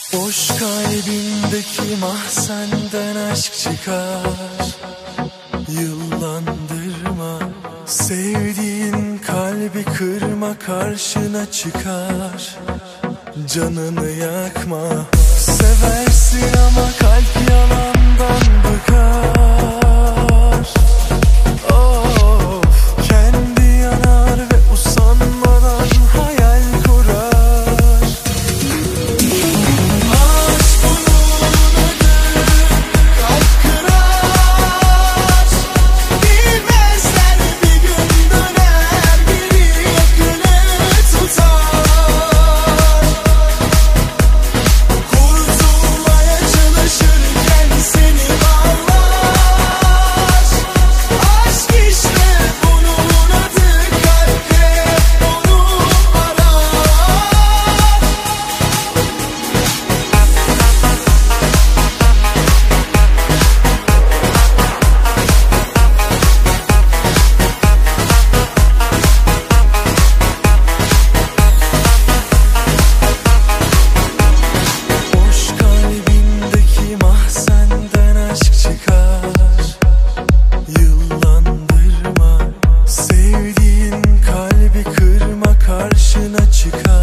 Boş kalbimdeki mahzenden aşk çıkar. Yıllandırma, sevdiğin kalbi kırma, karşına çıkar. Canını yakma, seversin ama kalp yalandan bıkar. Of, kendi yanar ve usanmadan hayal kurar. Aşk bunun adı, kalp kırar. Bilmezler bir gün döner, biri yakını tutar. Kurtulmaya çalışırken seni bağlar. Aşk işte bunun adı, kalpte onu arar. Boş kalbindeki mahzenden aşk çıkar. Yıllandırma, sevdiğin kalbi kırma, karşına çıkar.